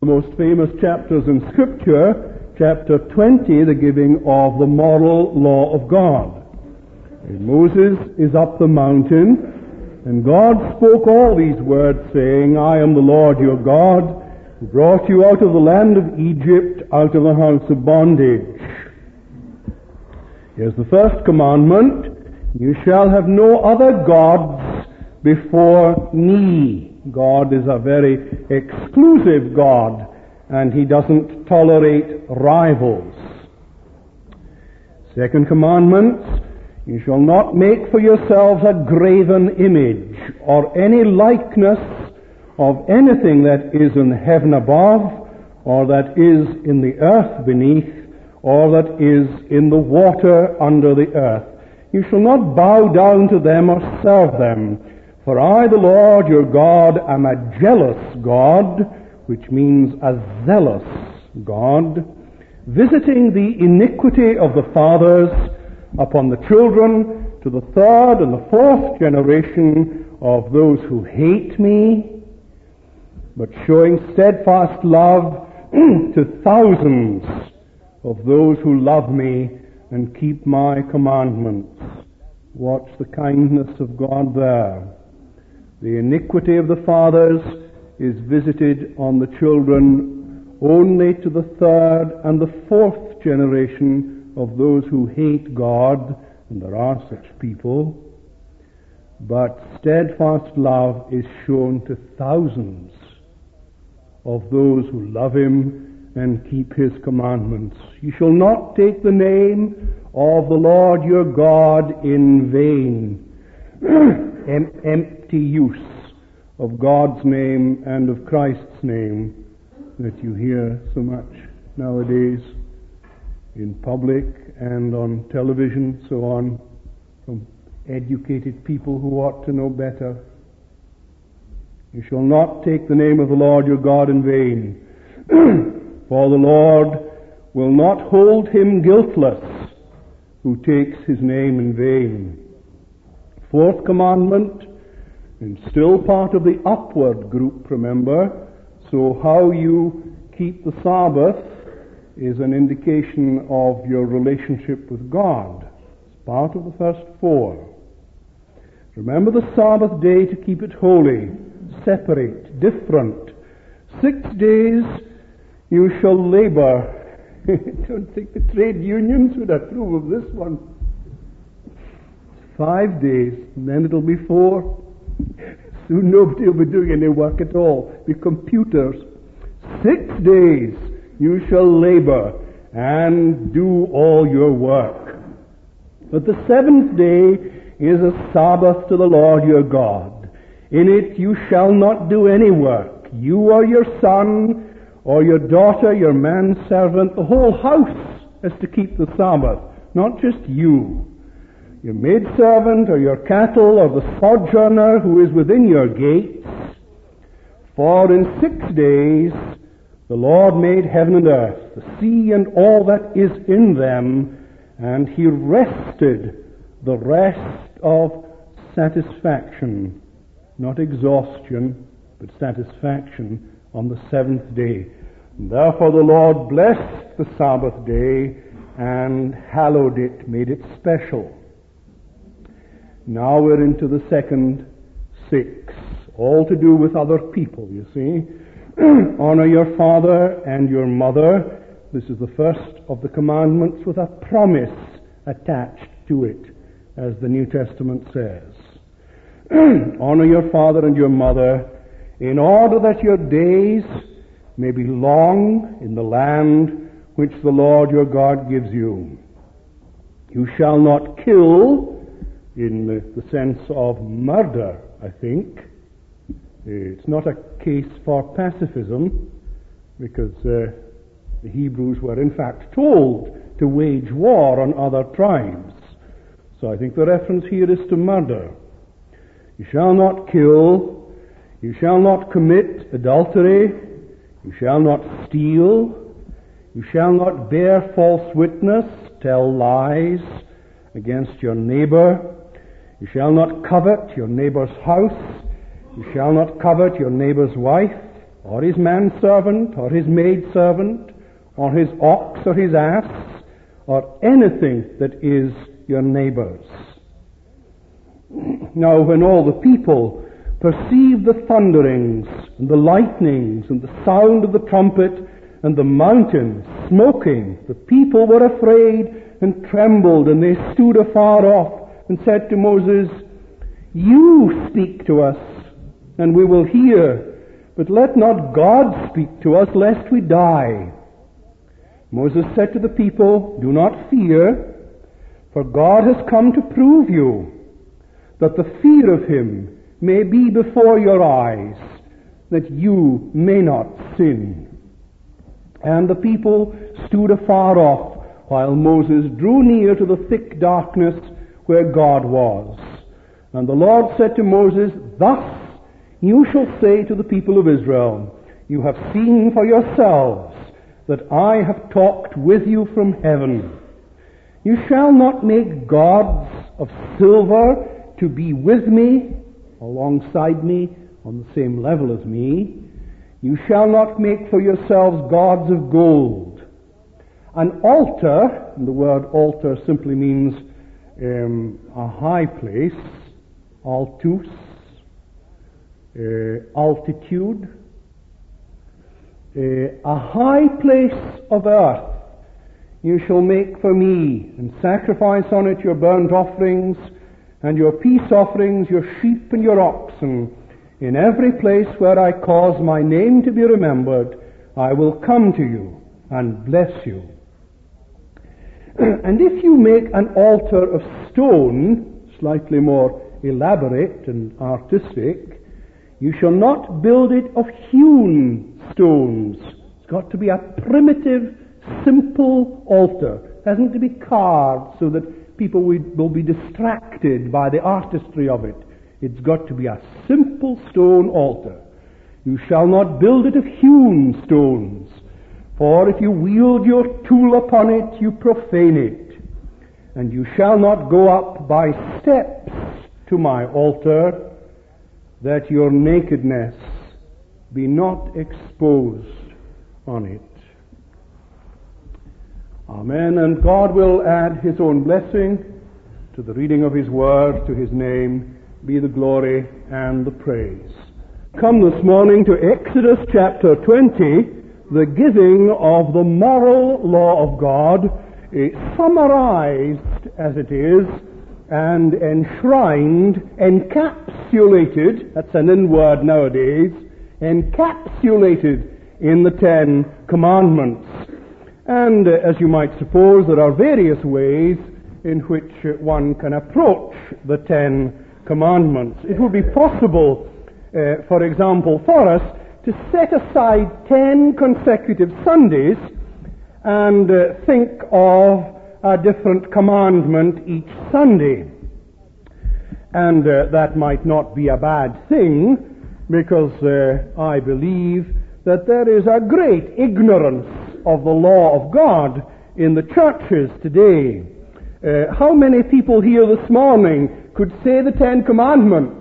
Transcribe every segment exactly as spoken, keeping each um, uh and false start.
The most famous chapters in Scripture, chapter twenty, the giving of the moral law of God. And Moses is up the mountain, and God spoke all these words, saying, I am the Lord your God, who brought you out of the land of Egypt, out of the house of bondage. Here's the first commandment, you shall have no other gods before me. God is a very exclusive God, and he doesn't tolerate rivals. Second commandment, you shall not make for yourselves a graven image or any likeness of anything that is in heaven above, or that is in the earth beneath, or that is in the water under the earth. You shall not bow down to them or serve them. For I, the Lord your God, am a jealous God, which means a zealous God, visiting the iniquity of the fathers upon the children to the third and the fourth generation of those who hate me, but showing steadfast love to thousands of those who love me and keep my commandments. Watch the kindness of God there. The iniquity of the fathers is visited on the children only to the third and the fourth generation of those who hate God, and there are such people. But steadfast love is shown to thousands of those who love him and keep his commandments. You shall not take the name of the Lord your God in vain. em- empty use of God's name and of Christ's name that you hear so much nowadays in public and on television, so on, from educated people who ought to know better. You shall not take the name of the Lord your God in vain, for the Lord will not hold him guiltless who takes his name in vain. Fourth commandment, and still part of the upward group, remember. So how you keep the Sabbath is an indication of your relationship with God. It's part of the first four. Remember the Sabbath day to keep it holy, separate, different. Six days you shall labor. I don't think the trade unions would approve of this one. Five days, and then it'll be four. Soon nobody will be doing any work at all. The computers. Six days you shall labor and do all your work. But the seventh day is a Sabbath to the Lord your God. In it you shall not do any work. You or your son or your daughter, your manservant, the whole house is to keep the Sabbath, not just you. Your maidservant or your cattle or the sojourner who is within your gates. For in six days the Lord made heaven and earth, the sea and all that is in them, and he rested, the rest of satisfaction, not exhaustion, but satisfaction on the seventh day. And therefore the Lord blessed the Sabbath day and hallowed it, made it special. Now we're into the second six, all to do with other people, you see. Honor your father and your mother. This is the first of the commandments with a promise attached to it, as the New Testament says. Honor your father and your mother, in order that your days may be long in the land which the Lord your God gives you. You shall not kill, in the, the sense of murder, I think. It's not a case for pacifism, because uh, the Hebrews were in fact told to wage war on other tribes. So I think the reference here is to murder. You shall not kill, you shall not commit adultery, you shall not steal, you shall not bear false witness, tell lies against your neighbor. You shall not covet your neighbor's house. You shall not covet your neighbor's wife. or his manservant, or his maidservant, or his ox, or his ass, or anything that is your neighbor's. Now, when all the people perceived the thunderings, and the lightnings, and the sound of the trumpet, and the mountain smoking, the people were afraid and trembled, and they stood afar off, and said to Moses, "You speak to us, and we will hear, but let not God speak to us, lest we die." Moses said to the people, "Do not fear, for God has come to prove you, that the fear of him may be before your eyes, that you may not sin." And the people stood afar off, while Moses drew near to the thick darkness where God was. And the Lord said to Moses, "Thus you shall say to the people of Israel, you have seen for yourselves that I have talked with you from heaven. You shall not make gods of silver to be with me, alongside me, on the same level as me. You shall not make for yourselves gods of gold. An altar," and the word altar simply means um, a high place, altus, uh, altitude, uh, a high place of earth you shall make for me, and sacrifice on it your burnt offerings, and your peace offerings, your sheep and your oxen. In every place where I cause my name to be remembered, I will come to you and bless you. And if you make an altar of stone, slightly more elaborate and artistic, you shall not build it of hewn stones. It's got to be a primitive, simple altar. It hasn't to be carved so that people will be distracted by the artistry of it. It's got to be a simple stone altar. You shall not build it of hewn stones, for if you wield your tool upon it, you profane it. And you shall not go up by steps to my altar, that your nakedness be not exposed on it. Amen. And God will add his own blessing to the reading of his word. To his name be the glory and the praise. Come this morning to Exodus chapter twenty, the giving of the moral law of God, uh, summarized as it is, and enshrined, encapsulated, that's an in word nowadays, encapsulated in the Ten Commandments. And uh, as you might suppose, there are various ways in which uh, one can approach the Ten Commandments. It would be possible, uh, for example, for us to set aside ten consecutive Sundays and uh, think of a different commandment each Sunday. And uh, that might not be a bad thing, because uh, I believe that there is a great ignorance of the law of God in the churches today. Uh, how many people here this morning could say the Ten Commandments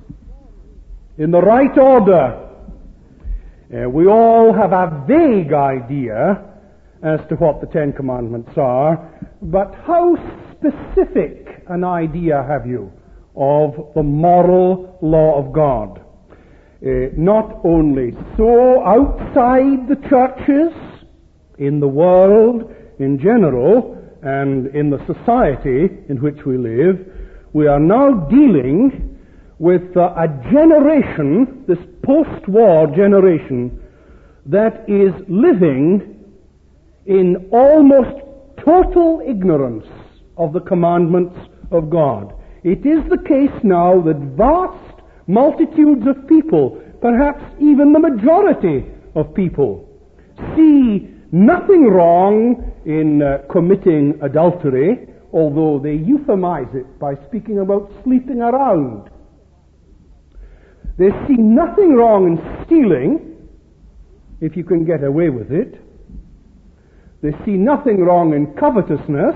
in the right order? Uh, we all have a vague idea as to what the Ten Commandments are, but how specific an idea have you of the moral law of God? Uh, not only so, outside the churches, in the world in general, and in the society in which we live, we are now dealing with uh, a generation, this post-war generation, that is living in almost total ignorance of the commandments of God. It is the case now that vast multitudes of people, perhaps even the majority of people, see nothing wrong in uh, committing adultery, although they euphemize it by speaking about sleeping around. They see nothing wrong in stealing, if you can get away with it. They see nothing wrong in covetousness,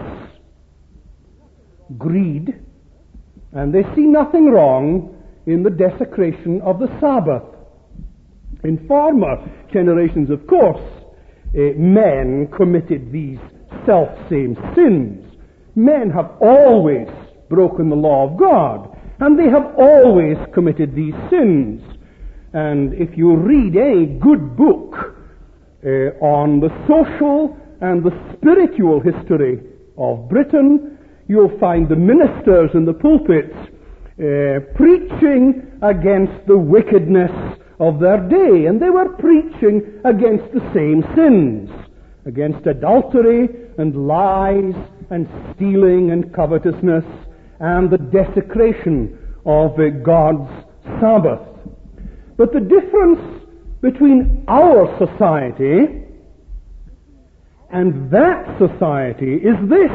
greed, and they see nothing wrong in the desecration of the Sabbath. In former generations, of course, uh, men committed these self-same sins. Men have always broken the law of God, and they have always committed these sins. And if you read any good book uh, on the social and the spiritual history of Britain, you'll find the ministers in the pulpits uh, preaching against the wickedness of their day. And they were preaching against the same sins, against adultery and lies and stealing and covetousness and the desecration of uh, God's Sabbath. But the difference between our society and that society is this: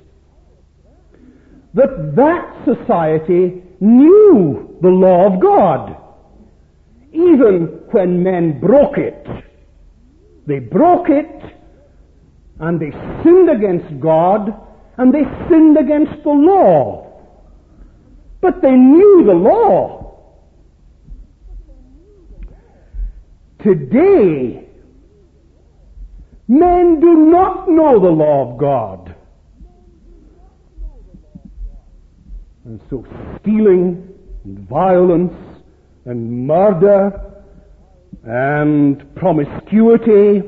that that society knew the law of God, even when men broke it. They broke it, and they sinned against God, and they sinned against the law. But they knew the law. Today, men do not know the law of God. And so stealing and violence and murder and promiscuity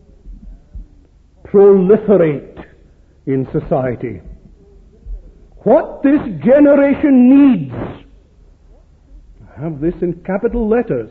proliferate in society. What this generation needs, I have this in capital letters,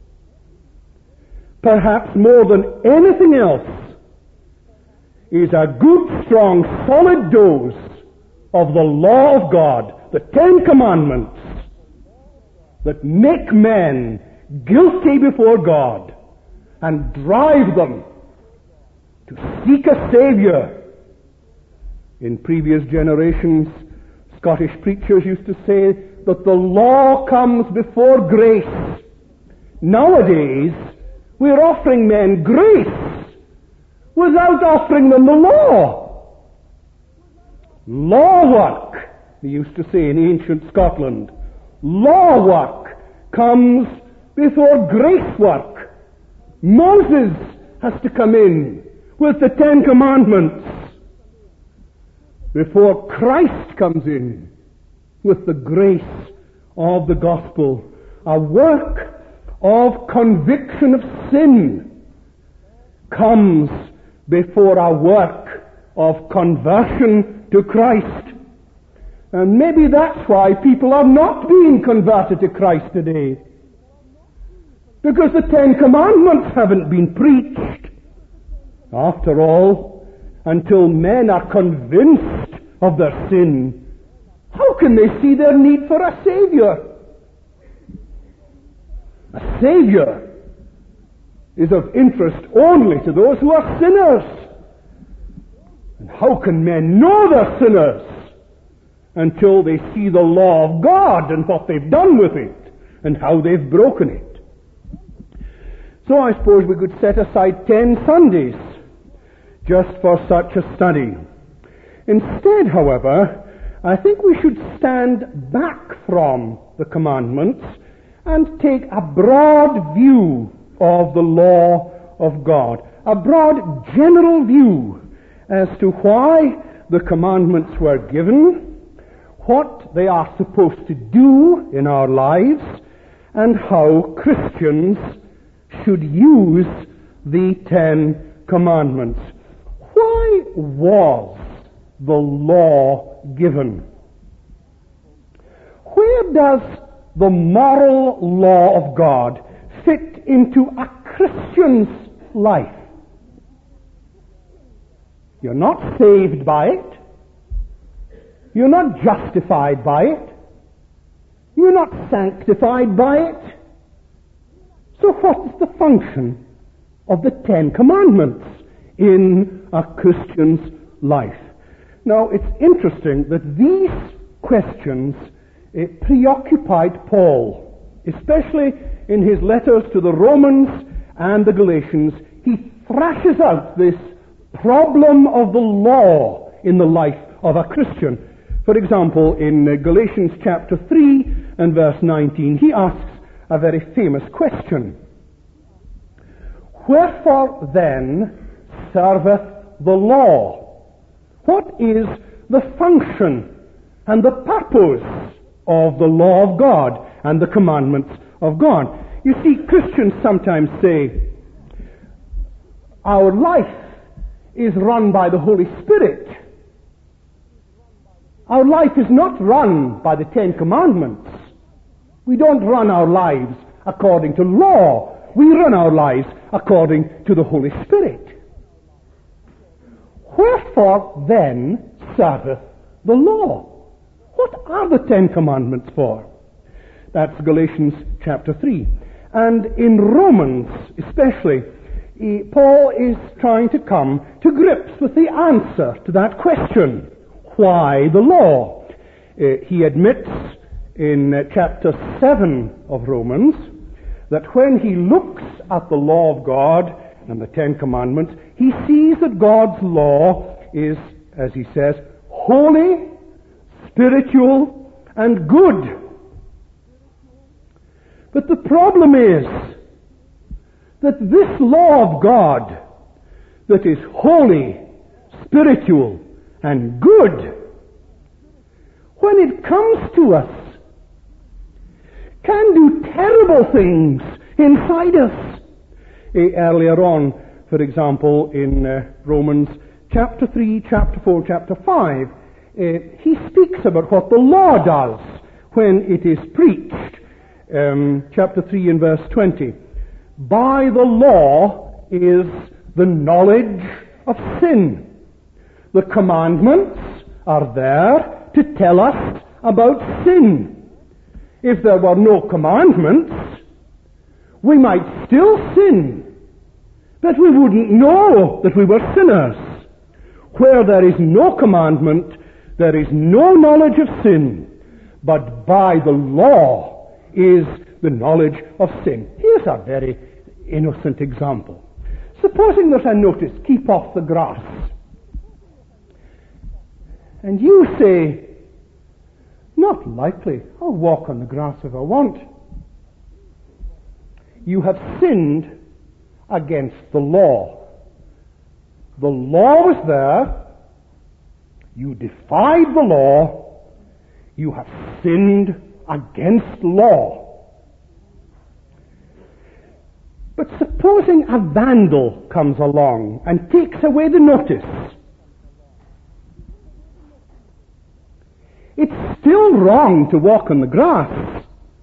perhaps more than anything else, is a good, strong, solid dose of the law of God, the Ten Commandments, that make men guilty before God and drive them to seek a Savior. In previous generations, Scottish preachers used to say that the law comes before grace. Nowadays, we're offering men grace without offering them the law. Law work, they used to say in ancient Scotland, law work comes before grace work. Moses has to come in with the Ten Commandments before Christ comes in with the grace of the gospel, a work of conviction of sin comes before a work of conversion to Christ. And maybe that's why people are not being converted to Christ today, because the Ten Commandments haven't been preached. After all, until men are convinced of their sin, how can they see their need for a Savior? A Savior is of interest only to those who are sinners. And how can men know they're sinners until they see the law of God and what they've done with it and how they've broken it? So I suppose we could set aside ten Sundays just for such a study. Instead, however, I think we should stand back from the commandments and take a broad view of the law of God, a broad general view as to why the commandments were given, what they are supposed to do in our lives, and how Christians should use the Ten Commandments. Why was the law given? Where does the moral law of God fit into a Christian's life? You're not saved by it. You're not justified by it. You're not sanctified by it. So what is the function of the Ten Commandments in a Christian's life? Now, it's interesting that these questions uh, preoccupied Paul, especially in his letters to the Romans and the Galatians. He thrashes out this problem of the law in the life of a Christian. For example, in uh, Galatians chapter three and verse nineteen, he asks a very famous question. Wherefore then serveth the law? What is the function and the purpose of the law of God and the commandments of God? You see, Christians sometimes say, our life is run by the Holy Spirit. Our life is not run by the Ten Commandments. We don't run our lives according to law. We run our lives according to the Holy Spirit. Wherefore then serveth the law? What are the Ten Commandments for? That's Galatians chapter three. And in Romans especially, he, Paul is trying to come to grips with the answer to that question. Why the law? Uh, he admits in uh, chapter seven of Romans that when he looks at the law of God and the Ten Commandments, he sees that God's law is, as he says, holy, spiritual, and good. But the problem is that this law of God that is holy, spiritual, and good, when it comes to us, can do terrible things inside us. Uh, earlier on, for example, in uh, Romans chapter three, chapter four, chapter five, uh, he speaks about what the law does when it is preached. Um, chapter three and verse twenty. By the law is the knowledge of sin. The commandments are there to tell us about sin. If there were no commandments, we might still sin, but we wouldn't know that we were sinners. Where there is no commandment, there is no knowledge of sin, but by the law is the knowledge of sin. Here's a very innocent example. Supposing there's a notice, keep off the grass. And you say, not likely, I'll walk on the grass if I want. You have sinned against the law. The law was there. You defied the law. You have sinned against law. But supposing a vandal comes along and takes away the notice, it's still wrong to walk on the grass.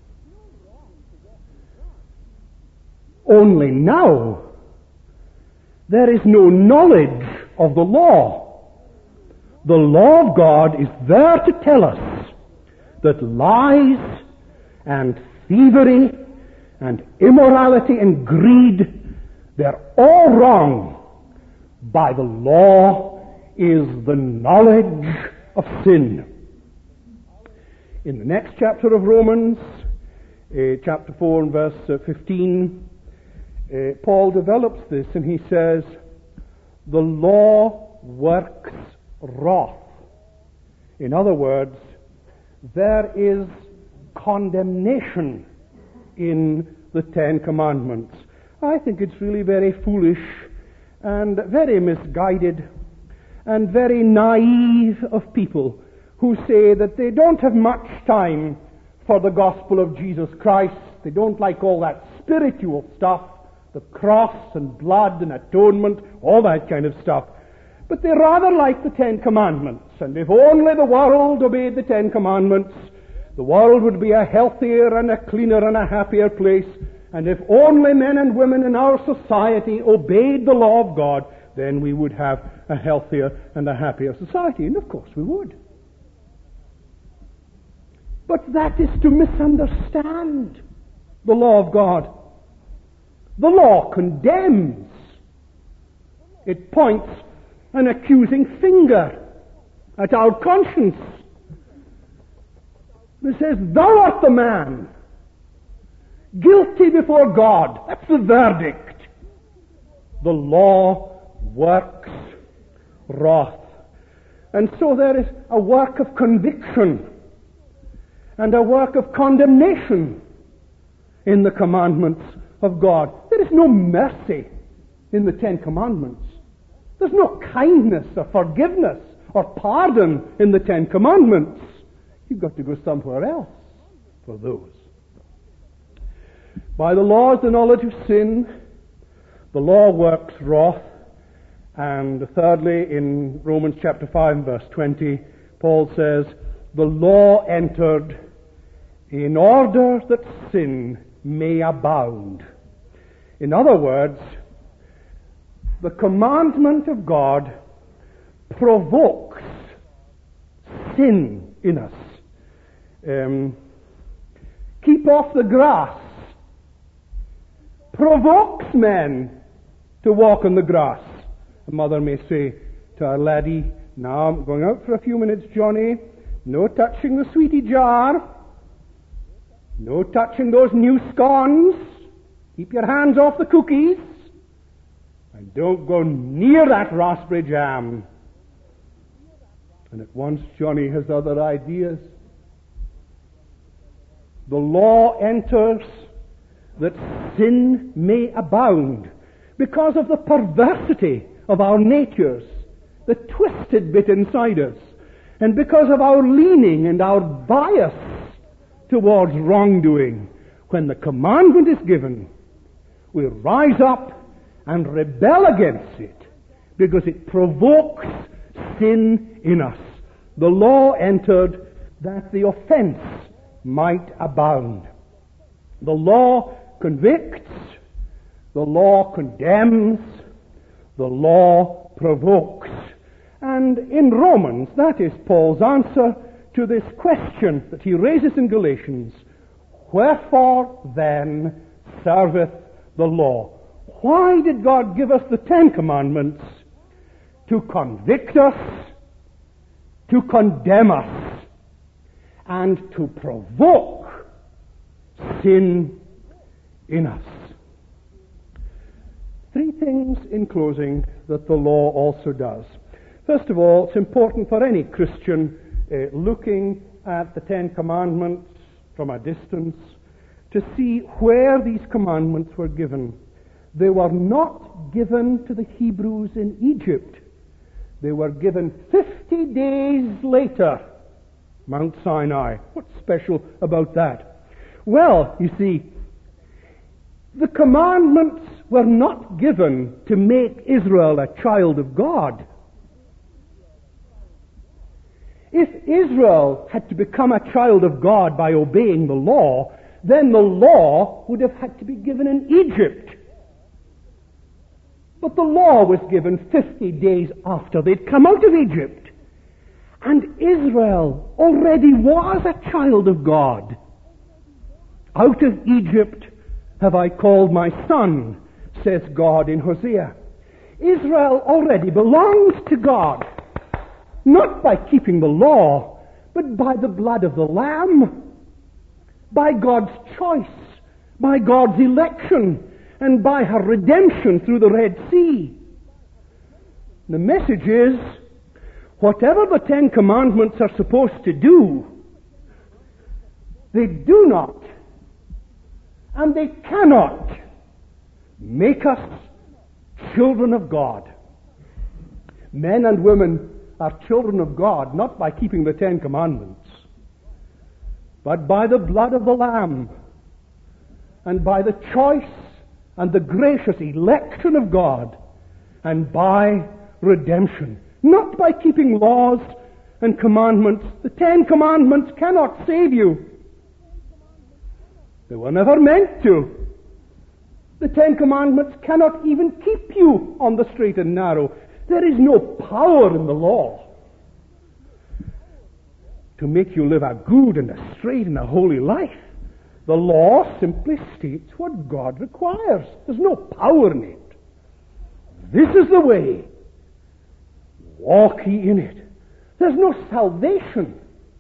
Only now there is no knowledge of the law. The law of God is there to tell us that lies and thievery and immorality and greed, they're all wrong. By the law is the knowledge of sin. In the next chapter of Romans, uh, chapter four and verse uh, fifteen, uh, Paul develops this and he says, the law works wrath. In other words, there is condemnation in the Ten Commandments. I think it's really very foolish and very misguided and very naive of people who say that they don't have much time for the gospel of Jesus Christ. They don't like all that spiritual stuff, the cross and blood and atonement, all that kind of stuff. But they rather like the Ten Commandments. And if only the world obeyed the Ten Commandments, the world would be a healthier and a cleaner and a happier place. And if only men and women in our society obeyed the law of God, then we would have a healthier and a happier society. And of course we would. But that is to misunderstand the law of God. The law condemns. It points an accusing finger at our conscience. It says, thou art the man, guilty before God. That's the verdict. The law works wrath. And so there is a work of conviction and a work of condemnation in the commandments of God. There is no mercy in the Ten Commandments. There's no kindness or forgiveness or pardon in the Ten Commandments. You've got to go somewhere else for those. By the law is the knowledge of sin. The law works wrath. And thirdly, in Romans chapter five and verse twenty, Paul says, the law entered in order that sin may abound. In other words, the commandment of God provokes sin in us. Um, keep off the grass provokes men to walk on the grass. A mother may say to her laddie, now I'm going out for a few minutes, Johnny. No touching the sweetie jar. No touching those new scones. Keep your hands off the cookies. And don't go near that raspberry jam. And at once Johnny has other ideas. The law enters that sin may abound because of the perversity of our natures, the twisted bit inside us, and because of our leaning and our bias towards wrongdoing. When the commandment is given, we rise up and rebel against it because it provokes sin in us. The law entered that the offense might abound. The law convicts, the law condemns, the law provokes. And in Romans, that is Paul's answer to this question that he raises in Galatians. Wherefore then serveth the law? Why did God give us the Ten Commandments? To convict us, to condemn us, and to provoke sin in us. Three things in closing that the law also does. First of all, it's important for any Christian uh, looking at the Ten Commandments from a distance to see where these commandments were given. They were not given to the Hebrews in Egypt. They were given fifty days later, Mount Sinai. What's special about that? Well, you see, the commandments were not given to make Israel a child of God. If Israel had to become a child of God by obeying the law, then the law would have had to be given in Egypt. But the law was given fifty days after they'd come out of Egypt. And Israel already was a child of God. Out of Egypt have I called my son, says God in Hosea. Israel already belongs to God, not by keeping the law, but by the blood of the Lamb, by God's choice, by God's election, and by her redemption through the Red Sea. The message is, whatever the Ten Commandments are supposed to do, they do not, and they cannot make us children of God. Men and women are children of God, not by keeping the Ten Commandments, but by the blood of the Lamb, and by the choice and the gracious election of God, and by redemption. Not by keeping laws and commandments. The Ten Commandments cannot save you. They were never meant to. The Ten Commandments cannot even keep you on the straight and narrow. There is no power in the law to make you live a good and a straight and a holy life. The law simply states what God requires. There's no power in it. This is the way. Walk ye in it. There's no salvation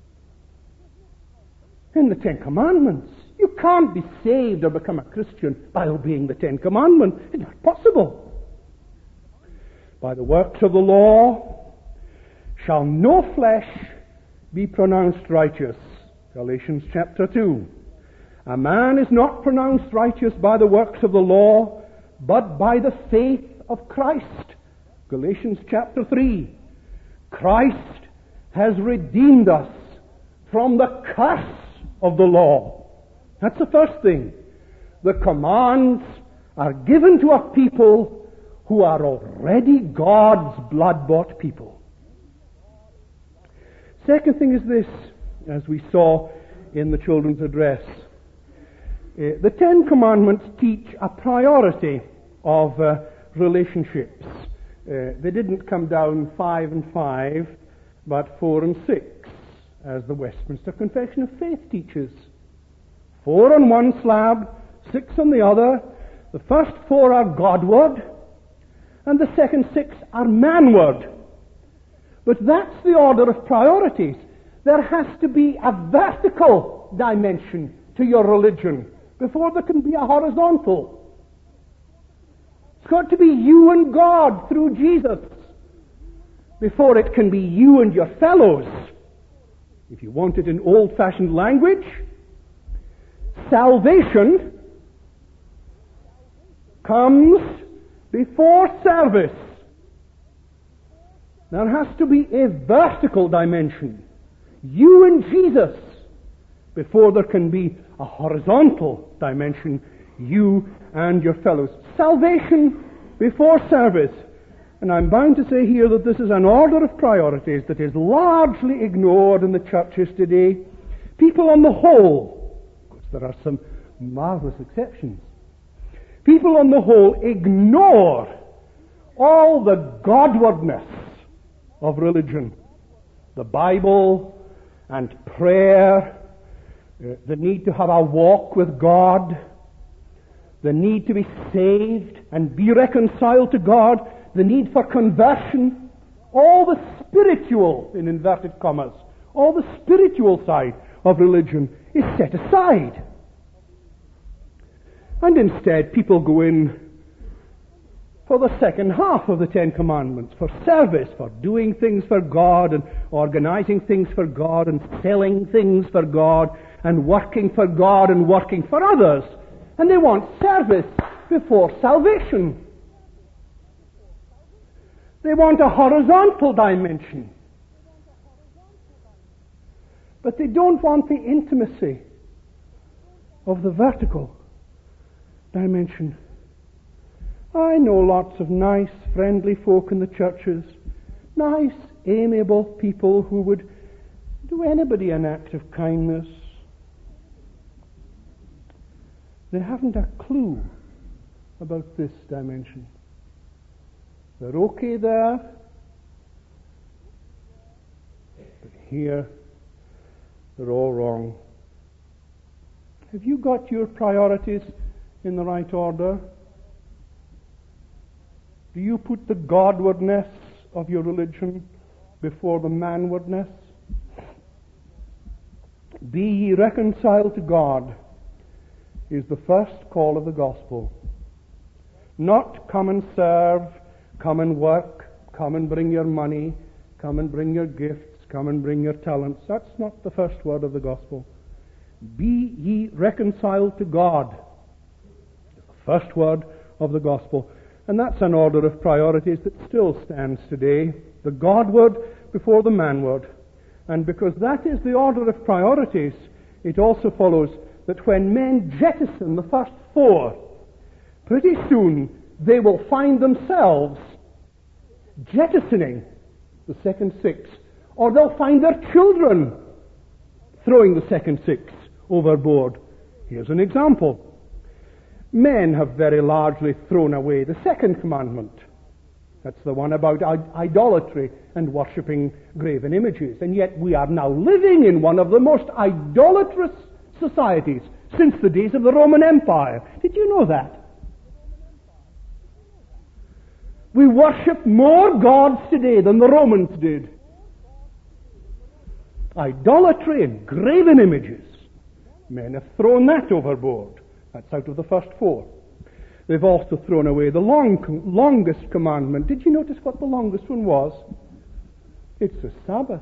in the Ten Commandments. You can't be saved or become a Christian by obeying the Ten Commandments. It's not possible. By the works of the law shall no flesh be pronounced righteous. Galatians chapter two. A man is not pronounced righteous by the works of the law, but by the faith of Christ. Galatians chapter three. Christ has redeemed us from the curse of the law. That's the first thing. The commands are given to a people who are already God's blood-bought people. Second thing is this, as we saw in the children's address. Uh, the Ten Commandments teach a priority of uh, relationships. Uh, they didn't come down five and five, but four and six, as the Westminster Confession of Faith teaches. Four on one slab, six on the other. The first four are Godward, and the second six are manward. But that's the order of priorities. There has to be a vertical dimension to your religion before there can be a horizontal. It's got to be you and God through Jesus before it can be you and your fellows. If you want it in old-fashioned language, salvation comes before service. There has to be a vertical dimension. You and Jesus before there can be a horizontal dimension. You and your fellows. Salvation before service. And I'm bound to say here that this is an order of priorities that is largely ignored in the churches today. People on the whole, of course there are some marvelous exceptions, people on the whole ignore all the Godwardness of religion. The Bible and prayer, uh, the need to have a walk with God, the need to be saved and be reconciled to God, the need for conversion, all the spiritual, in inverted commas, all the spiritual side of religion is set aside. And instead people go in for the second half of the Ten Commandments, for service, for doing things for God and organizing things for God and selling things for God and working for God and working for others. And they want service before salvation. They want a horizontal dimension. But they don't want the intimacy of the vertical dimension. I know lots of nice, friendly folk in the churches, nice, amiable people who would do anybody an act of kindness. They haven't a clue about this dimension. They're okay there, but here they're all wrong. Have you got your priorities in the right order? Do you put the Godwardness of your religion before the manwardness? Be ye reconciled to God is the first call of the gospel. Not come and serve, come and work, come and bring your money, come and bring your gifts, come and bring your talents. That's not the first word of the gospel. Be ye reconciled to God. The first word of the gospel. And that's an order of priorities that still stands today. The Godward before the manward. And because that is the order of priorities, it also follows that when men jettison the first four, pretty soon they will find themselves jettisoning the second six. Or they'll find their children throwing the second six overboard. Here's an example. Men have very largely thrown away the second commandment. That's the one about idolatry and worshipping graven images. And yet we are now living in one of the most idolatrous societies since the days of the Roman Empire. Did you know that? We worship more gods today than the Romans did. Idolatry and graven images. Men have thrown that overboard. That's out of the first four. They've also thrown away the long, longest commandment. Did you notice what the longest one was? It's the Sabbath.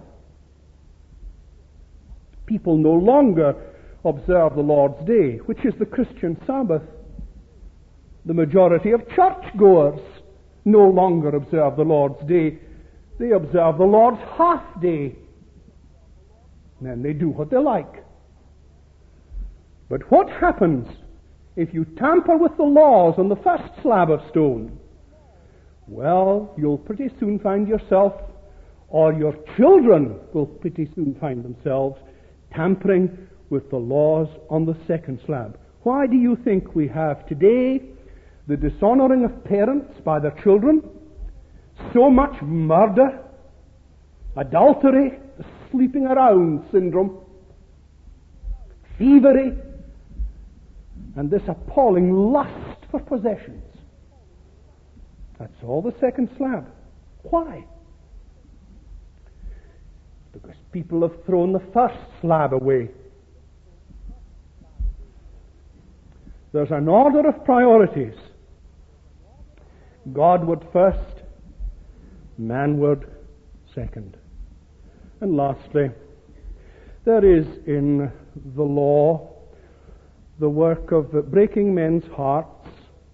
People no longer observe the Lord's Day, which is the Christian Sabbath. The majority of churchgoers no longer observe the Lord's day. They observe the Lord's half day. And then they do what they like. But what happens if you tamper with the laws on the first slab of stone? Well, you'll pretty soon find yourself, or your children will pretty soon find themselves, tampering with the laws on the second slab. Why do you think we have today the dishonoring of parents by their children, so much murder, adultery, the sleeping around syndrome, thievery, and this appalling lust for possessions? That's all the second slab. Why? Because people have thrown the first slab away. There's an order of priorities. Godward first, manward second. And lastly, there is in the law the work of breaking men's hearts.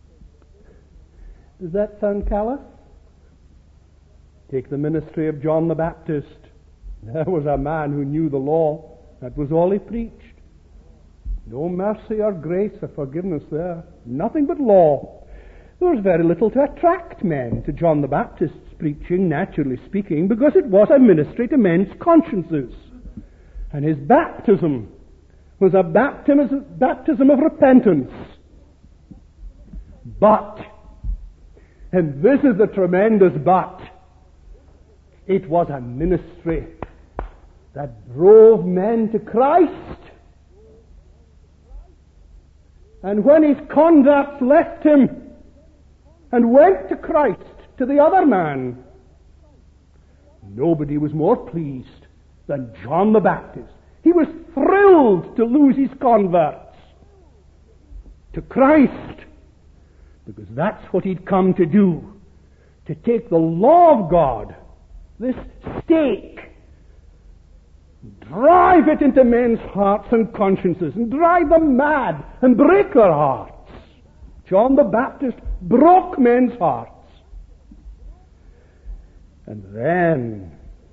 Does that sound callous? Take the ministry of John the Baptist. There was a man who knew the law. That was all he preached. No mercy or grace or forgiveness there. Nothing but law. There was very little to attract men to John the Baptist's preaching, naturally speaking, because it was a ministry to men's consciences. And his baptism was a baptism, baptism of repentance. But, and this is the tremendous but, it was a ministry that drove men to Christ. And when his converts left him and went to Christ, to the other man, nobody was more pleased than John the Baptist. He was thrilled to lose his converts to Christ, because that's what he'd come to do, to take the law of God, this stake, drive it into men's hearts and consciences, and drive them mad, and break their hearts. John the Baptist broke men's hearts. And then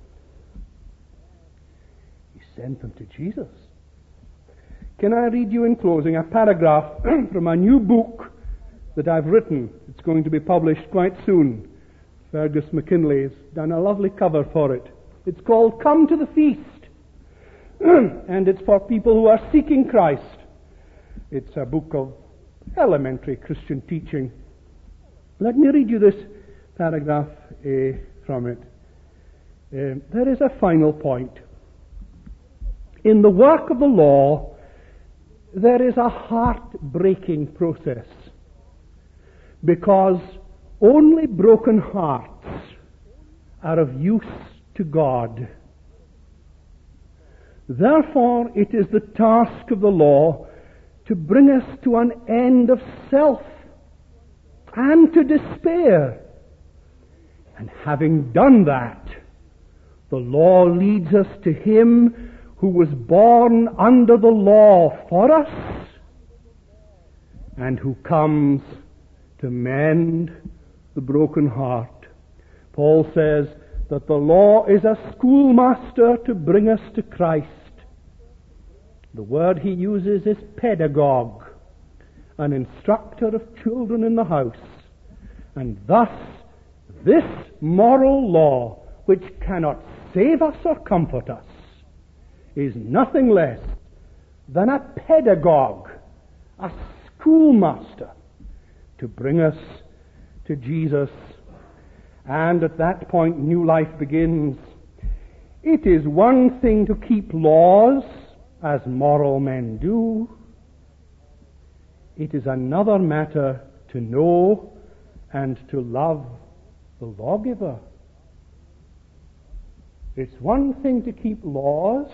he sent them to Jesus. Can I read you in closing a paragraph from a new book that I've written? It's going to be published quite soon. Fergus McKinley has done a lovely cover for it. It's called Come to the Feast. And it's for people who are seeking Christ. It's a book of elementary Christian teaching. Let me read you this paragraph uh, from it. Uh, there is a final point. In the work of the law, there is a heart-breaking process, because only broken hearts are of use to God. Therefore, it is the task of the law to bring us to an end of self and to despair. And having done that, the law leads us to Him who was born under the law for us and who comes to mend the broken heart. Paul says that the law is a schoolmaster to bring us to Christ. The word he uses is pedagogue, an instructor of children in the house. And thus, this moral law, which cannot save us or comfort us, is nothing less than a pedagogue, a schoolmaster, to bring us to Jesus. And at that point, new life begins. It is one thing to keep laws, as moral men do. It is another matter to know and to love the lawgiver. It's one thing to keep laws.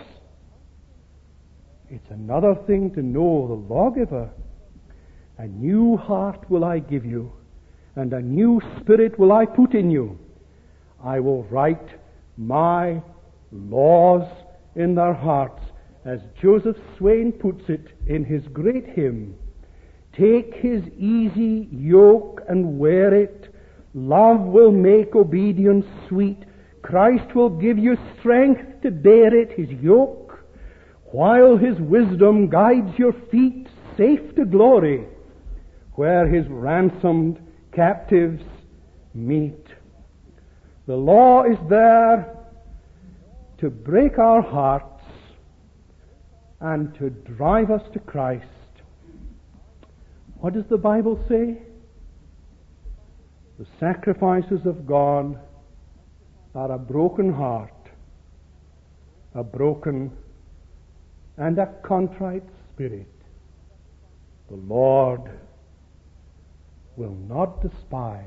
It's another thing to know the lawgiver. A new heart will I give you, and a new spirit will I put in you. I will write my laws in their hearts, as Joseph Swain puts it in his great hymn. Take his easy yoke and wear it, Love will make obedience sweet. Christ will give you strength to bear it, His yoke, while His wisdom guides your feet safe to glory, where His ransomed captives meet. The law is there to break our hearts and to drive us to Christ. What does the Bible say? The sacrifices of God are a broken heart, a broken and a contrite spirit. The Lord will not despise.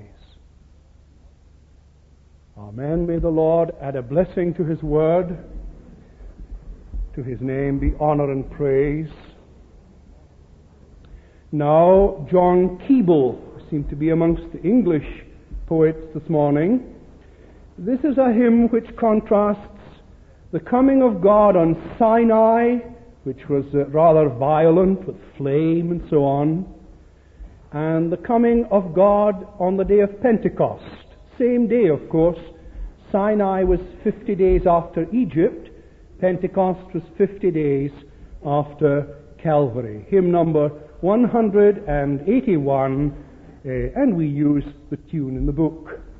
Amen. May the Lord add a blessing to His word. To His name be honor and praise. Now, John Keble seemed to be amongst the English poets this morning. This is a hymn which contrasts the coming of God on Sinai, which was uh, rather violent with flame and so on, and the coming of God on the day of Pentecost. Same day, of course. Sinai was fifty days after Egypt. Pentecost was fifty days after Calvary. Hymn number one hundred eighty-one, uh, and we use the tune in the book.